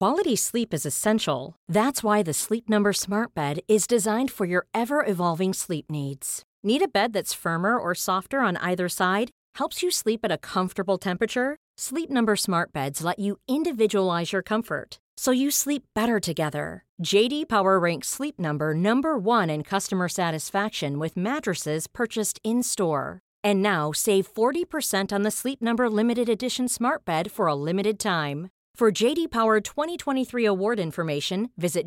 Quality sleep is essential. That's why the Sleep Number Smart Bed is designed for your ever-evolving sleep needs. Need a bed that's firmer or softer on either side? Helps you sleep at a comfortable temperature? Sleep Number Smart Beds let you individualize your comfort, so you sleep better together. J.D. Power ranks Sleep Number number 1 in customer satisfaction with mattresses purchased in-store. And now, save 40% on the Sleep Number Limited Edition Smart Bed for a limited time. For J.D. Power 2023 award information, visit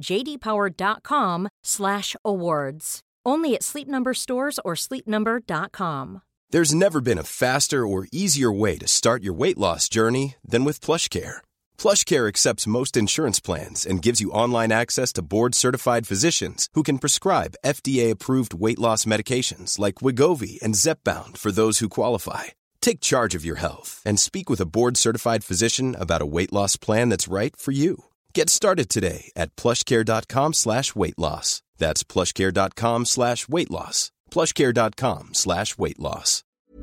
jdpower.com/awards. Only at Sleep Number stores or sleepnumber.com. There's never been a faster or easier way to start your weight loss journey than with PlushCare. PlushCare accepts most insurance plans and gives you online access to board-certified physicians who can prescribe FDA-approved weight loss medications like Wegovy and Zepbound for those who qualify. Take charge of your health and speak with a board-certified physician about a weight loss plan that's right for you. Get started today at plushcare.com/weight loss. That's plushcare.com/weight loss. plushcare.com/weight loss.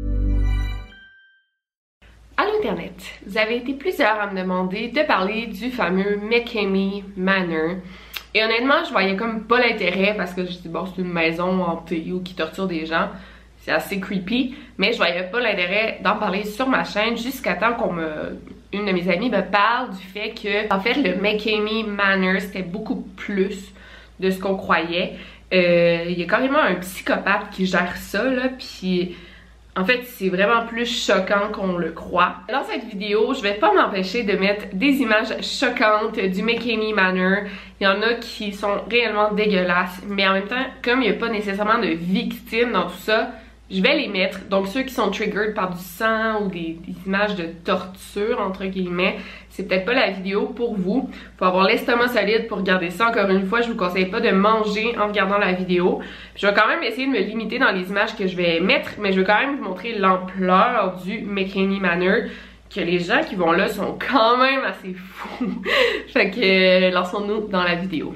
À l'Internet, vous avez été plusieurs à me demander de parler du fameux McKamey Manor. Et honnêtement, je voyais comme pas l'intérêt parce que je dis bon, c'est une maison hantée ou qui torture des gens. C'est assez creepy, mais je voyais pas l'intérêt d'en parler sur ma chaîne jusqu'à temps une de mes amies me parle du fait que, en fait, le McKamey Manor, c'était beaucoup plus de ce qu'on croyait. Il y a carrément un psychopathe qui gère ça, là, puis en fait, c'est vraiment plus choquant qu'on le croit. Dans cette vidéo, je vais pas m'empêcher de mettre des images choquantes du McKamey Manor. Il y en a qui sont réellement dégueulasses, mais en même temps, comme il n'y a pas nécessairement de victimes dans tout ça, je vais les mettre. Donc ceux qui sont triggered par du sang ou des images de torture, entre guillemets, c'est peut-être pas la vidéo pour vous. Faut avoir l'estomac solide pour regarder ça. Encore une fois, je vous conseille pas de manger en regardant la vidéo. Je vais quand même essayer de me limiter dans les images que je vais mettre, mais je vais quand même vous montrer l'ampleur du McKamey Manor, que les gens qui vont là sont quand même assez fous. Fait que lançons-nous dans la vidéo.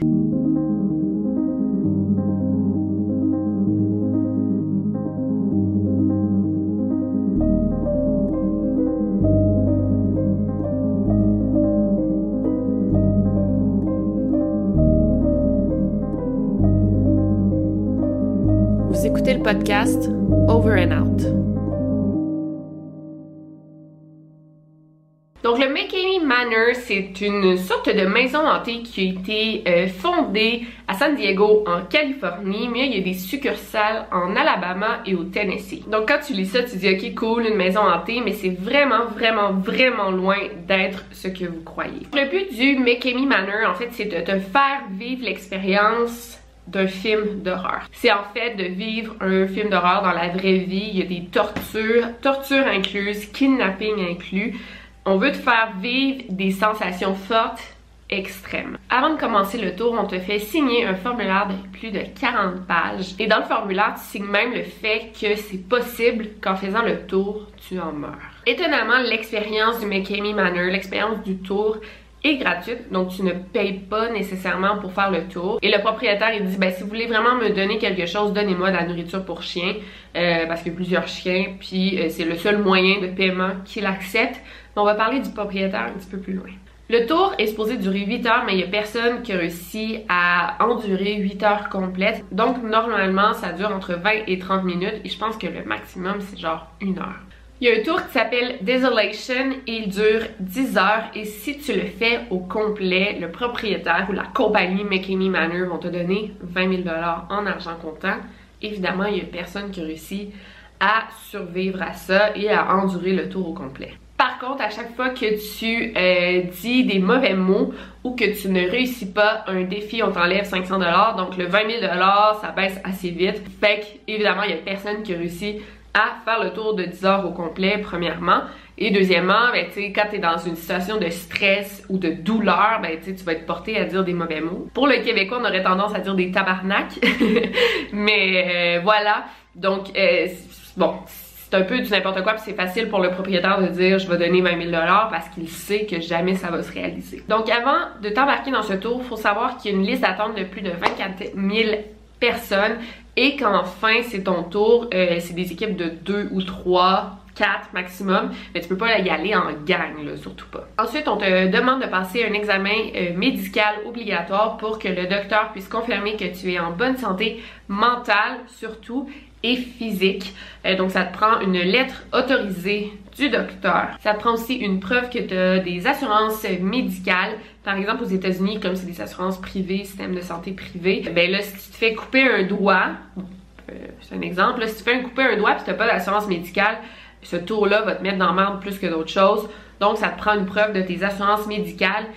Vous écoutez le podcast Over and Out. Donc le McKamey Manor, c'est une sorte de maison hantée qui a été fondée à San Diego en Californie, mais il y a des succursales en Alabama et au Tennessee. Donc quand tu lis ça, tu dis ok cool, une maison hantée, mais c'est vraiment loin d'être ce que vous croyez. Le but du McKamey Manor, en fait, c'est de te faire vivre l'expérience d'un film d'horreur. C'est en fait de vivre un film d'horreur dans la vraie vie. Il y a des tortures incluses, kidnapping inclus. On veut te faire vivre des sensations fortes, extrêmes. Avant de commencer le tour, on te fait signer un formulaire de plus de 40 pages. Et dans le formulaire, tu signes même le fait que c'est possible qu'en faisant le tour, tu en meurs. Étonnamment, l'expérience du McKamey Manor, l'expérience du tour, est gratuite, donc tu ne payes pas nécessairement pour faire le tour. Et le propriétaire, il dit, ben si vous voulez vraiment me donner quelque chose, donnez-moi de la nourriture pour chien, parce qu'il y a plusieurs chiens, puis c'est le seul moyen de paiement qu'il accepte. On va parler du propriétaire un petit peu plus loin. Le tour est supposé durer 8 heures, mais il n'y a personne qui a réussi à endurer 8 heures complètes. Donc normalement, ça dure entre 20 et 30 minutes, et je pense que le maximum, c'est genre 1 heure. Il y a un tour qui s'appelle Desolation et il dure 10 heures et si tu le fais au complet, le propriétaire ou la compagnie McKamey Manor vont te donner 20 000 $ en argent comptant. Évidemment, il y a personne qui réussit à survivre à ça et à endurer le tour au complet. Par contre, à chaque fois que tu dis des mauvais mots ou que tu ne réussis pas un défi, on t'enlève 500 $. Donc le 20 000 $, ça baisse assez vite. Fait que, évidemment, il y a personne qui réussit à faire le tour de 10 heures au complet, premièrement. Et deuxièmement, ben, tu sais, quand t'es dans une situation de stress ou de douleur, ben, tu vas être porté à dire des mauvais mots. Pour le Québécois, on aurait tendance à dire des tabarnak. Mais voilà. Donc, bon, c'est un peu du n'importe quoi, puis c'est facile pour le propriétaire de dire je vais donner 20 000 $ parce qu'il sait que jamais ça va se réaliser. Donc, avant de t'embarquer dans ce tour, il faut savoir qu'il y a une liste d'attente de plus de 24 000 personnes. Et qu'enfin c'est ton tour, c'est des équipes de 2 ou 3 4 maximum, mais tu peux pas y aller en gang, là, surtout pas. Ensuite, on te demande de passer un examen médical obligatoire pour que le docteur puisse confirmer que tu es en bonne santé mentale, surtout, et physique. Donc, ça te prend une lettre autorisée du docteur. Ça te prend aussi une preuve que tu as des assurances médicales. Par exemple, aux États-Unis, comme c'est des assurances privées, système de santé privé, ben là, si tu te fais couper un doigt, c'est un exemple, là, si tu fais couper un doigt et tu n'as pas d'assurance médicale, ce tour-là va te mettre dans la merde plus que d'autres choses. Donc, ça te prend une preuve de tes assurances médicales.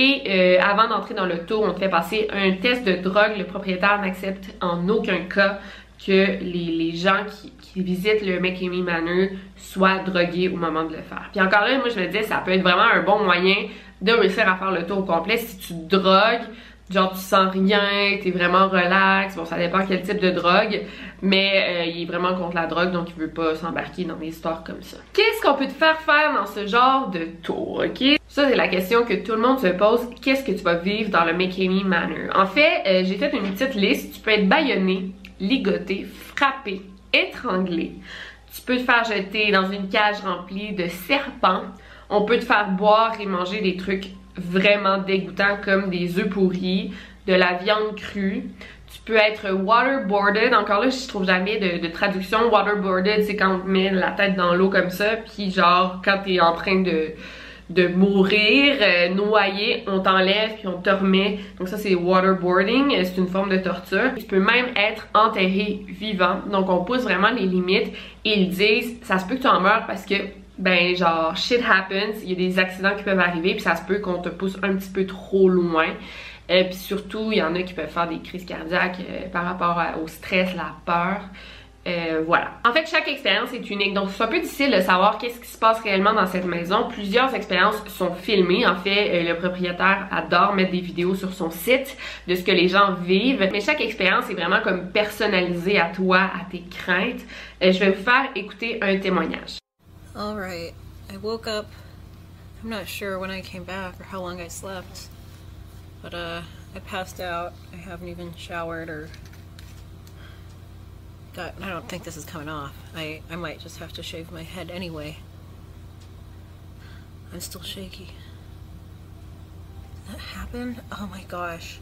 Et avant d'entrer dans le tour, on te fait passer un test de drogue. Le propriétaire n'accepte en aucun cas que les gens qui visitent le McKamey Manor soient drogués au moment de le faire. Puis encore là, moi je me disais, ça peut être vraiment un bon moyen de réussir à faire le tour au complet si tu te drogues. Genre tu sens rien, t'es vraiment relax, bon ça dépend quel type de drogue, mais il est vraiment contre la drogue donc il veut pas s'embarquer dans des histoires comme ça. Qu'est-ce qu'on peut te faire faire dans ce genre de tour, ok? Ça c'est la question que tout le monde se pose, qu'est-ce que tu vas vivre dans le McKamey Manor? En fait, j'ai fait une petite liste, tu peux être bâillonné, ligoté, frappé, étranglé, tu peux te faire jeter dans une cage remplie de serpents, on peut te faire boire et manger des trucs vraiment dégoûtant comme des œufs pourris, de la viande crue. Tu peux être waterboarded, encore là je trouve jamais de traduction. Waterboarded c'est quand on met la tête dans l'eau comme ça, puis genre quand t'es en train de mourir, noyé, on t'enlève puis on te remet. Donc ça c'est waterboarding, c'est une forme de torture. Tu peux même être enterré vivant, donc on pousse vraiment les limites et ils disent ça se peut que tu en meurs parce que ben genre shit happens, il y a des accidents qui peuvent arriver puis ça se peut qu'on te pousse un petit peu trop loin. Puis surtout, il y en a qui peuvent faire des crises cardiaques par rapport au stress, la peur. Voilà. En fait, chaque expérience est unique, donc c'est un peu difficile de savoir qu'est-ce qui se passe réellement dans cette maison. Plusieurs expériences sont filmées. En fait, le propriétaire adore mettre des vidéos sur son site de ce que les gens vivent. Mais chaque expérience est vraiment comme personnalisée à toi, à tes craintes. Je vais vous faire écouter un témoignage. All right, I woke up. I'm not sure when I came back or how long I slept, but I passed out. I haven't even showered or got. I don't think this is coming off. I might just have to shave my head anyway. I'm still shaky. Did that happen? Oh my gosh.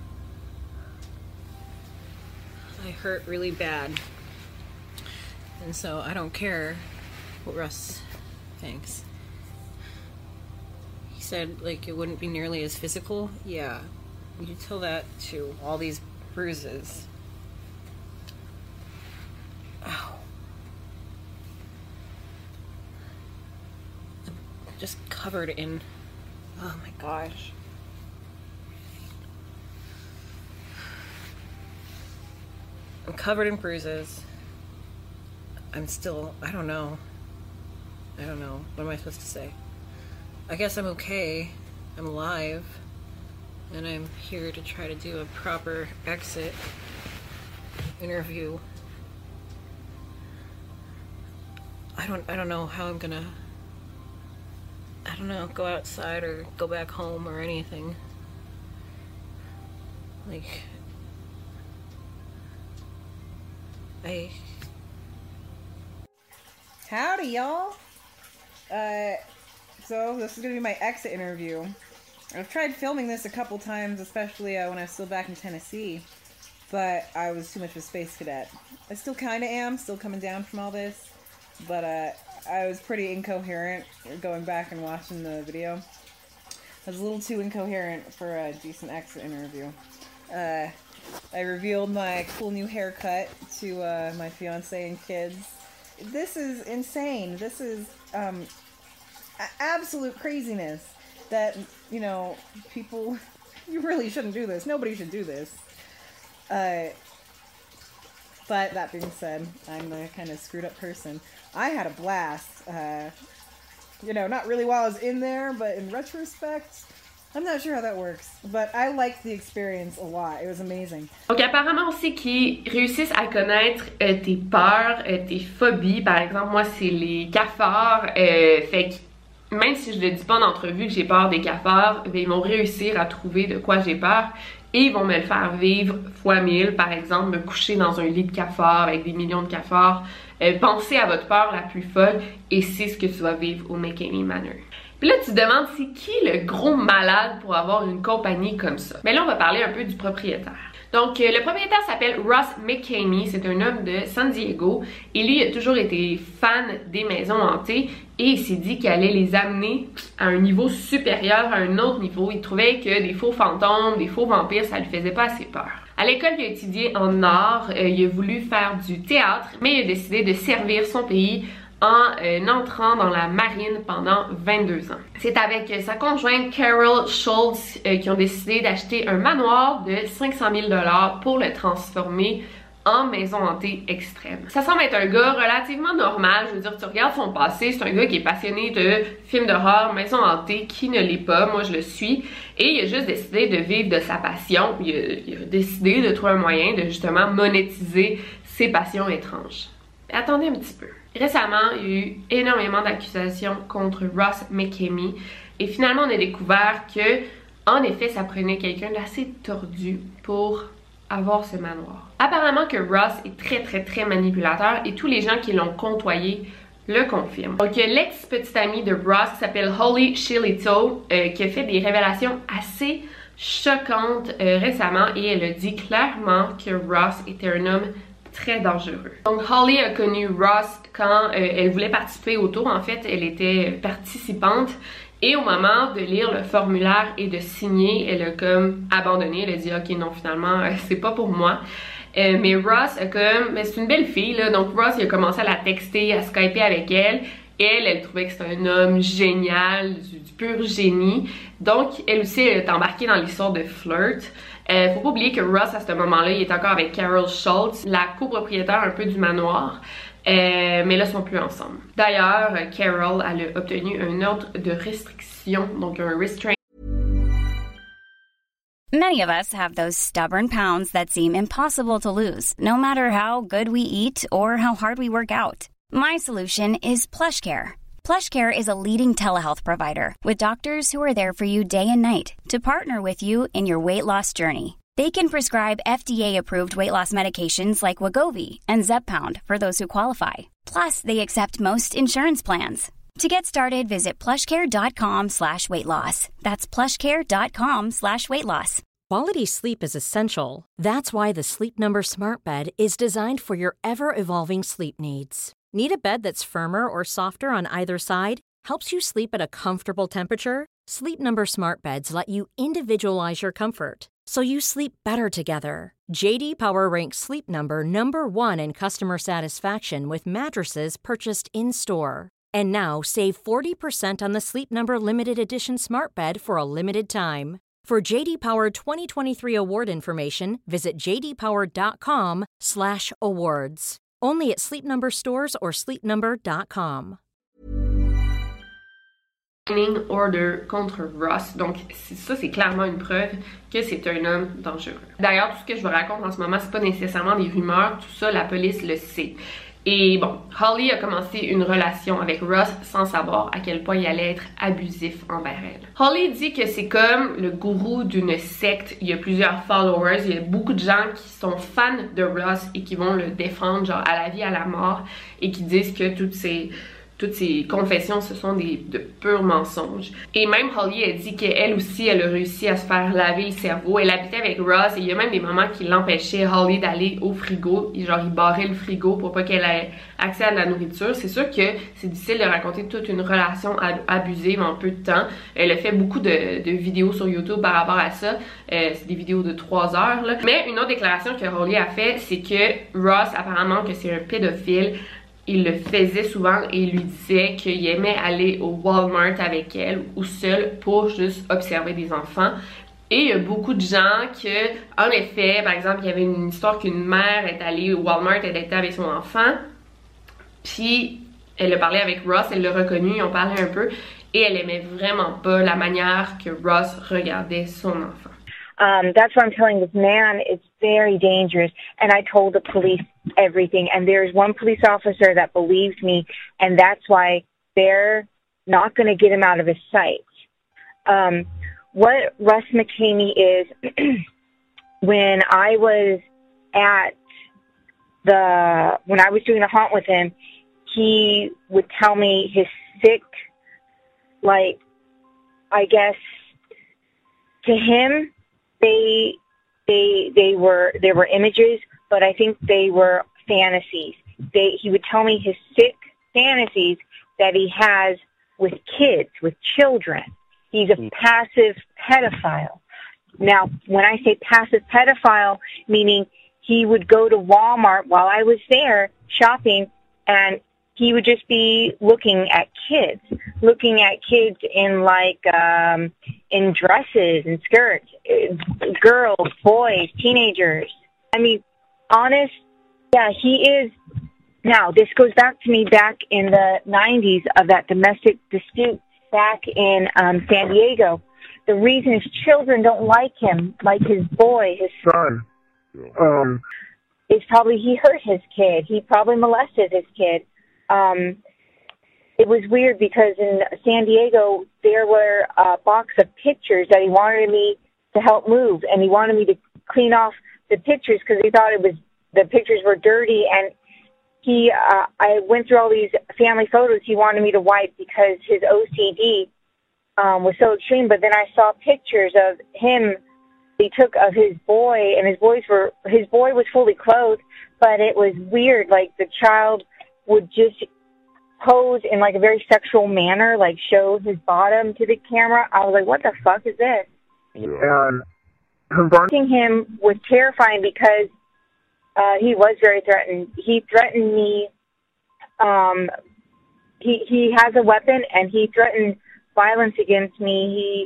I hurt really bad, and so I don't care what Russ thinks. He said like it wouldn't be nearly as physical. Yeah, you tell that to all these bruises. Ow. I'm just covered in, oh my gosh. I'm covered in bruises. I'm still, I don't know. What am I supposed to say? I guess I'm okay. I'm alive. And I'm here to try to do a proper exit interview. I don't know how I'm gonna, go outside or go back home or anything. Like, Howdy, y'all. So this is gonna be my exit interview. I've tried filming this a couple times, especially when I was still back in Tennessee, but I was too much of a space cadet. I still kind of am, still coming down from all this, but I was pretty incoherent going back and watching the video. I was a little too incoherent for a decent exit interview. I revealed my cool new haircut to my fiance and kids. This is insane. This is absolute craziness that, you know, people, you really shouldn't do this. Nobody should do this. But that being said, I'm a kind of screwed up person. I had a blast. You know, not really while I was in there, but in retrospect, I'm not sure how that works, but I liked the experience a lot. It was amazing. Donc apparemment aussi qu'ils réussissent à connaître tes peurs, tes phobies. Par exemple, moi c'est les cafards. Fait même si je le dis pas en entrevue que j'ai peur des cafards, ben, ils vont réussir à trouver de quoi j'ai peur et ils vont me le faire vivre fois 1000, par exemple, me coucher dans un lit de cafards avec des millions de cafards. Pensez à votre peur la plus folle et c'est ce que tu vas vivre au McKamey Manor. Puis là, tu te demandes, c'est qui le gros malade pour avoir une compagnie comme ça? Mais là, on va parler un peu du propriétaire. Donc, le propriétaire s'appelle Ross McKamey, c'est un homme de San Diego et lui, il a toujours été fan des maisons hantées et il s'est dit qu'il allait les amener à un niveau supérieur, à un autre niveau. Il trouvait que des faux fantômes, des faux vampires, ça lui faisait pas assez peur. À l'école, il a étudié en art, il a voulu faire du théâtre, mais il a décidé de servir son pays en entrant dans la marine pendant 22 ans. C'est avec sa conjointe Carol Schultz qui ont décidé d'acheter un manoir de 500 000 $ pour le transformer en maison hantée extrême. Ça semble être un gars relativement normal, je veux dire, tu regardes son passé, c'est un gars qui est passionné de films d'horreur, maison hantée, qui ne l'est pas, moi je le suis, et il a juste décidé de vivre de sa passion, il a décidé de trouver un moyen de justement monétiser ses passions étranges. Mais attendez un petit peu. Récemment, il y a eu énormément d'accusations contre Ross McKamey et finalement on a découvert que, en effet, ça prenait quelqu'un d'assez tordu pour avoir ce manoir. Apparemment que Ross est très manipulateur et tous les gens qui l'ont côtoyé le confirment. Donc il y a l'ex-petite amie de Ross qui s'appelle Holly Shillito qui a fait des révélations assez choquantes récemment et elle a dit clairement que Ross était un homme très dangereux. Donc Holly a connu Ross quand elle voulait participer au tour. En fait, elle était participante et au moment de lire le formulaire et de signer, elle a comme abandonné. Elle a dit ok non, finalement c'est pas pour moi. Mais Ross a comme, mais c'est une belle fille là, donc Ross il a commencé à la texter, à skyper avec elle. Elle trouvait que c'était un homme génial, du pur génie. Donc elle aussi elle est embarquée dans l'histoire de flirt. Faut pas oublier que Ross à ce moment-là, il est encore avec Carol Schultz, la copropriétaire un peu du manoir. Mais là, ils sont plus ensemble. D'ailleurs, Carol, elle a obtenu un ordre de restriction, donc un restraint. Many of us have those stubborn pounds that seem impossible to lose, no matter how good we eat or how hard we work out. My solution is PlushCare. PlushCare is a leading telehealth provider with doctors who are there for you day and night to partner with you in your weight loss journey. They can prescribe FDA-approved weight loss medications like Wegovy and Zepbound for those who qualify. Plus, they accept most insurance plans. To get started, visit plushcare.com/weightloss. That's plushcare.com/weightloss. Quality sleep is essential. That's why the Sleep Number Smart Bed is designed for your ever-evolving sleep needs. Need a bed that's firmer or softer on either side? Helps you sleep at a comfortable temperature? Sleep Number Smart Beds let you individualize your comfort, so you sleep better together. J.D. Power ranks Sleep Number #1 in customer satisfaction with mattresses purchased in-store. And now, save 40% on the Sleep Number Limited Edition Smart Bed for a limited time. For J.D. Power 2023 award information, visit jdpower.com/awards. Only at Sleep Number stores or sleepnumber.com. Order contre Ross. Donc ça, c'est clairement une preuve que c'est un homme dangereux. D'ailleurs, tout ce que je vous raconte en ce moment, c'est pas nécessairement des rumeurs, tout ça, la police le sait. Et bon, Holly a commencé une relation avec Ross sans savoir à quel point il allait être abusif envers elle. Holly dit que c'est comme le gourou d'une secte, il y a plusieurs followers, il y a beaucoup de gens qui sont fans de Ross et qui vont le défendre genre à la vie, à la mort et qui disent que toutes ces confessions, ce sont de purs mensonges. Et même Holly a dit qu'elle aussi, elle a réussi à se faire laver le cerveau. Elle habitait avec Ross et il y a même des moments qui l'empêchaient, Holly, d'aller au frigo. Et genre, il barrait le frigo pour pas qu'elle ait accès à de la nourriture. C'est sûr que c'est difficile de raconter toute une relation abusive en peu de temps. Elle a fait beaucoup de vidéos sur YouTube par rapport à ça. C'est des vidéos de 3 heures, là. Mais une autre déclaration que Holly a fait, c'est que Ross, apparemment, que c'est un pédophile. Il le faisait souvent et il lui disait qu'il aimait aller au Walmart avec elle ou seul pour juste observer des enfants. Et il y a beaucoup de gens que, en effet, par exemple, il y avait une histoire qu'une mère est allée au Walmart, elle était avec son enfant, puis elle a parlé avec Ross, elle l'a reconnu, ils ont parlé un peu, et elle aimait vraiment pas la manière que Ross regardait son enfant. That's what I'm telling this man. It's very dangerous. And I told the police everything. And there's one police officer that believes me. And that's why they're not going to get him out of his sight. What Russ McKamey is, when I was doing a haunt with him, he would tell me his sick, like, I guess, to him, they were images, but I think they were fantasies. He would tell me his sick fantasies that he has with kids, with children. He's a passive pedophile. Now, when I say passive pedophile, meaning he would go to Walmart while I was there shopping, and he would just be looking at kids in like, in dresses and skirts, girls, boys, teenagers. I mean, honest, yeah, he is. Now, this goes back to me back in the 90s of that domestic dispute back in San Diego. The reason his children don't like him, like his boy, his son, is probably he hurt his kid. He probably molested his kid. It was weird because in San Diego, there were a box of pictures that he wanted me to help move, and he wanted me to clean off the pictures because he thought the pictures were dirty, and I went through all these family photos he wanted me to wipe because his OCD was so extreme. But then I saw pictures of him he took of his boy, and his boy was fully clothed, but it was weird. Like the child would just pose in like a very sexual manner, like show his bottom to the camera. I was like, what the fuck is this? And confronting him was terrifying because he was very threatened. He threatened me. He has a weapon, and he threatened violence against me.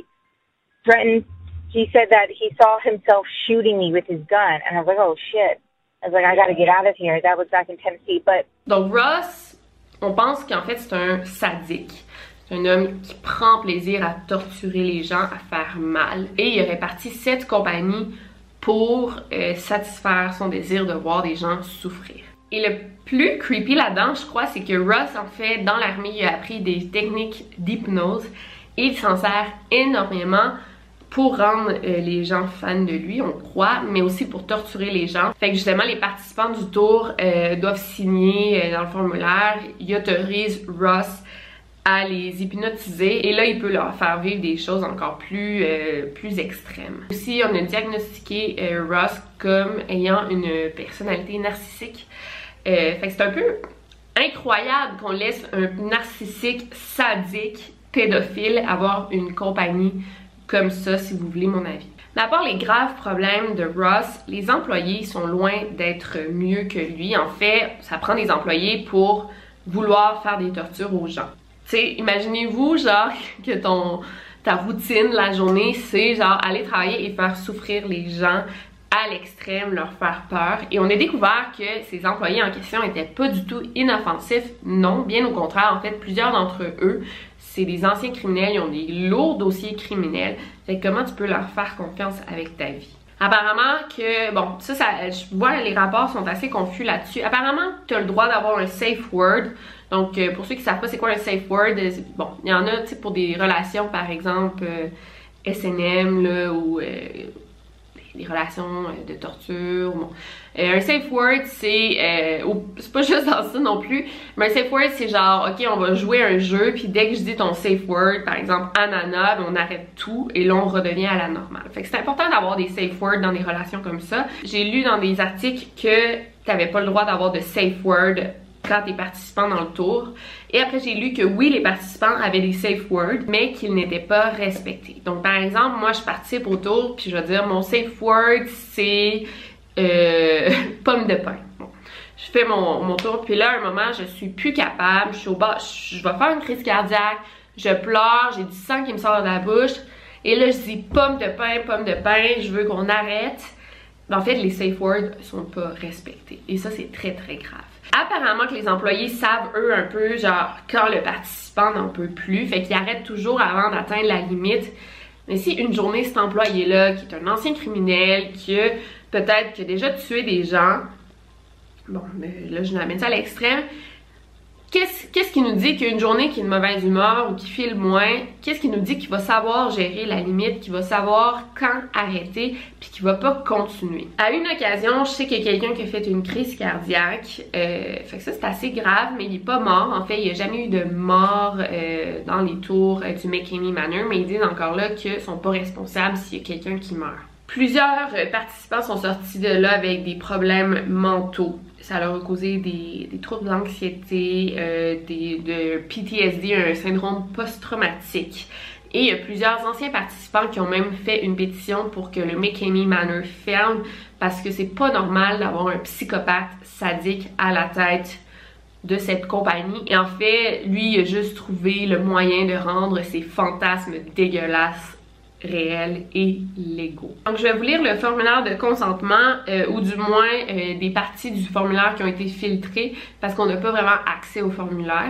He said that he saw himself shooting me with his gun, and I was like, oh shit. I was like, I gotta get out of here. That was back in Tennessee. But donc Russ, on pense qu'en fait c'est un sadique. C'est un homme qui prend plaisir à torturer les gens, à faire mal. Et il aurait parti cette compagnie pour satisfaire son désir de voir des gens souffrir. Et le plus creepy là-dedans, je crois, c'est que Russ, en fait, dans l'armée, il a appris des techniques d'hypnose et il s'en sert énormément pour rendre les gens fans de lui, on croit, mais aussi pour torturer les gens. Fait que justement, les participants du tour doivent signer dans le formulaire. Il autorise Russ à les hypnotiser et là, il peut leur faire vivre des choses encore plus extrêmes. Aussi, on a diagnostiqué Russ comme ayant une personnalité narcissique. Fait que c'est un peu incroyable qu'on laisse un narcissique sadique pédophile avoir une compagnie comme ça, si vous voulez mon avis. Mais à part les graves problèmes de Russ, les employés sont loin d'être mieux que lui. En fait, ça prend des employés pour vouloir faire des tortures aux gens. Tu sais, imaginez-vous genre que ta routine la journée, c'est genre aller travailler et faire souffrir les gens à l'extrême, leur faire peur. Et on a découvert que ces employés en question étaient pas du tout inoffensifs. Non, bien au contraire. En fait, plusieurs d'entre eux, c'est des anciens criminels, ils ont des lourds dossiers criminels. Fait que comment tu peux leur faire confiance avec ta vie? Apparemment que, bon, ça je vois les rapports sont assez confus là-dessus. Apparemment, tu as le droit d'avoir un safe word. Donc, pour ceux qui savent pas c'est quoi un safe word, bon, il y en a, tu sais, pour des relations, par exemple, SNM, là, ou des relations de torture. Bon. Un safe word, c'est pas juste dans ça non plus, mais un safe word, c'est genre, ok, on va jouer un jeu, puis dès que je dis ton safe word, par exemple, ananas, on arrête tout, et là, on redevient à la normale. Fait que c'est important d'avoir des safe words dans des relations comme ça. J'ai lu dans des articles que t'avais pas le droit d'avoir de safe word quand t'es participant dans le tour. Et après, j'ai lu que oui, les participants avaient des safe words, mais qu'ils n'étaient pas respectés. Donc, par exemple, moi, je participe au tour, puis je vais dire, mon safe word, c'est pomme de pain. Bon. Je fais mon tour, puis là, à un moment, je suis plus capable, je suis au bas, je vais faire une crise cardiaque, je pleure, j'ai du sang qui me sort de la bouche, et là, je dis pomme de pain, je veux qu'on arrête. En fait, les safe words sont pas respectés. Et ça, c'est très, très grave. Apparemment que les employés savent, eux, un peu, genre, quand le participant n'en peut plus. Fait qu'ils arrêtent toujours avant d'atteindre la limite. Mais si une journée, cet employé-là, qui est un ancien criminel, qui a déjà tué des gens, bon, là, je l'amène ça à l'extrême, qu'est-ce qui nous dit qu'une journée qui est de mauvaise humeur ou qui file moins, qu'est-ce qui nous dit qu'il va savoir gérer la limite, qu'il va savoir quand arrêter, puis qu'il va pas continuer. À une occasion, je sais qu'il y a quelqu'un qui a fait une crise cardiaque, fait que ça c'est assez grave, mais il est pas mort. En fait, il n'y a jamais eu de mort dans les tours du McKamey Manor, mais ils disent encore là qu'ils sont pas responsables s'il y a quelqu'un qui meurt. Plusieurs participants sont sortis de là avec des problèmes mentaux. Ça leur a causé des troubles d'anxiété, de PTSD, un syndrome post-traumatique. Et il y a plusieurs anciens participants qui ont même fait une pétition pour que le McKamey Manor ferme parce que c'est pas normal d'avoir un psychopathe sadique à la tête de cette compagnie. Et en fait, lui, il a juste trouvé le moyen de rendre ses fantasmes dégueulasses réels et légaux. Donc je vais vous lire le formulaire de consentement ou du moins des parties du formulaire qui ont été filtrées parce qu'on n'a pas vraiment accès au formulaire.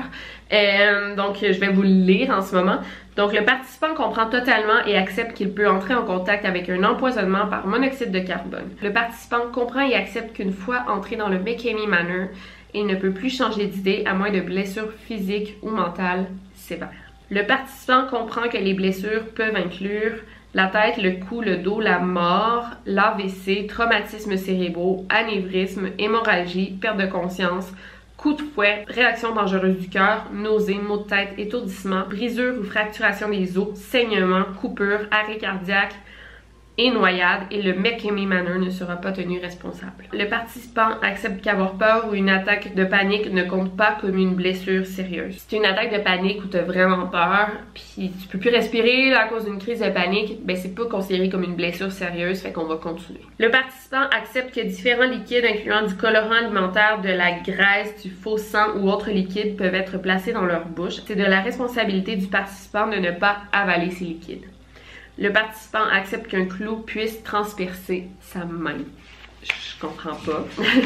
Donc je vais vous le lire en ce moment. Donc le participant comprend totalement et accepte qu'il peut entrer en contact avec un empoisonnement par monoxyde de carbone. Le participant comprend et accepte qu'une fois entré dans le McKamey Manor, il ne peut plus changer d'idée à moins de blessures physiques ou mentales sévères. Le participant comprend que les blessures peuvent inclure la tête, le cou, le dos, la mort, l'AVC, traumatismes cérébraux, anévrisme, hémorragie, perte de conscience, coup de fouet, réaction dangereuse du cœur, nausées, maux de tête, étourdissement, brisure ou fracturation des os, saignement, coupure, arrêt cardiaque et noyade, et le McKamey Manor ne sera pas tenu responsable. Le participant accepte qu'avoir peur ou une attaque de panique ne compte pas comme une blessure sérieuse. Si c'est une attaque de panique où tu as vraiment peur, puis tu peux plus respirer là, à cause d'une crise de panique, ben c'est pas considéré comme une blessure sérieuse, fait qu'on va continuer. Le participant accepte que différents liquides incluant du colorant alimentaire, de la graisse, du faux sang ou autres liquides peuvent être placés dans leur bouche. C'est de la responsabilité du participant de ne pas avaler ces liquides. Le participant accepte qu'un clou puisse transpercer sa main. Je comprends pas.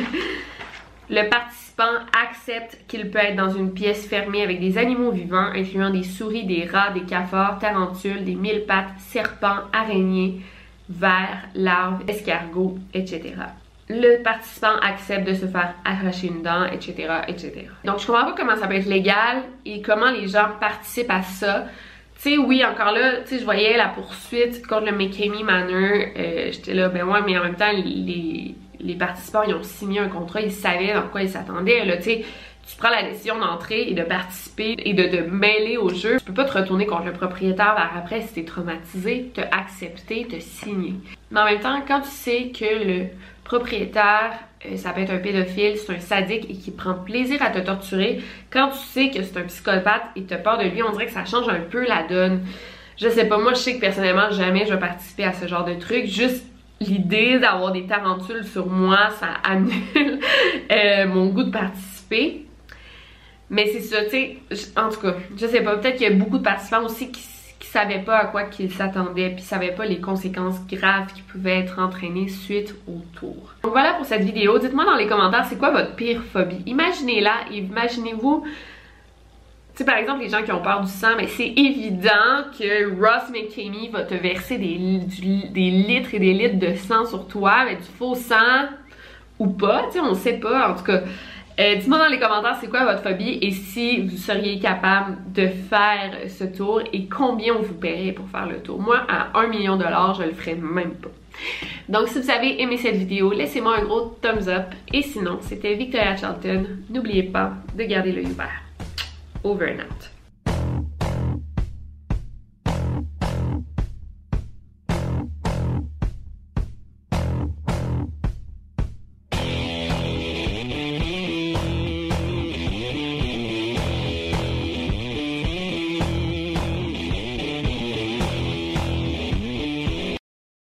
Le participant accepte qu'il peut être dans une pièce fermée avec des animaux vivants, incluant des souris, des rats, des cafards, tarentules, des mille-pattes, serpents, araignées, vers, larves, escargots, etc. Le participant accepte de se faire arracher une dent, etc., etc. Donc, je comprends pas comment ça peut être légal et comment les gens participent à ça. Tu sais, oui, encore là, tu sais, je voyais la poursuite contre le McKamey Manor. J'étais là, ben ouais, mais en même temps, les participants, ils ont signé un contrat, ils savaient dans quoi ils s'attendaient. Là, tu sais, tu prends la décision d'entrer et de participer et de te mêler au jeu. Tu peux pas te retourner contre le propriétaire vers après si t'es traumatisé, t'as accepté, t'as signé. Mais en même temps, quand tu sais que le propriétaire, ça peut être un pédophile, c'est un sadique et qui prend plaisir à te torturer, quand tu sais que c'est un psychopathe et t'as peur de lui, on dirait que ça change un peu la donne. Je sais pas, moi je sais que personnellement jamais je vais participer à ce genre de truc. Juste l'idée d'avoir des tarentules sur moi, ça annule mon goût de participer. Mais c'est ça, tu sais, en tout cas, je sais pas, peut-être qu'il y a beaucoup de participants aussi qui savaient pas à quoi qu'ils s'attendaient, puis savaient pas les conséquences graves qui pouvaient être entraînées suite au tour. Donc voilà pour cette vidéo. Dites-moi dans les commentaires, c'est quoi votre pire phobie? Imaginez-la, imaginez-vous, tu sais, par exemple, les gens qui ont peur du sang, mais c'est évident que Ross McKamey va te verser des litres et des litres de sang sur toi, avec du faux sang ou pas, tu sais, on sait pas, en tout cas. Dites-moi dans les commentaires c'est quoi votre phobie et si vous seriez capable de faire ce tour et combien on vous paierait pour faire le tour. Moi, à 1 million $, je le ferais même pas. Donc si vous avez aimé cette vidéo, laissez-moi un gros thumbs up. Et sinon, c'était Victoria Charlton. N'oubliez pas de garder l'œil ouvert. Over and out.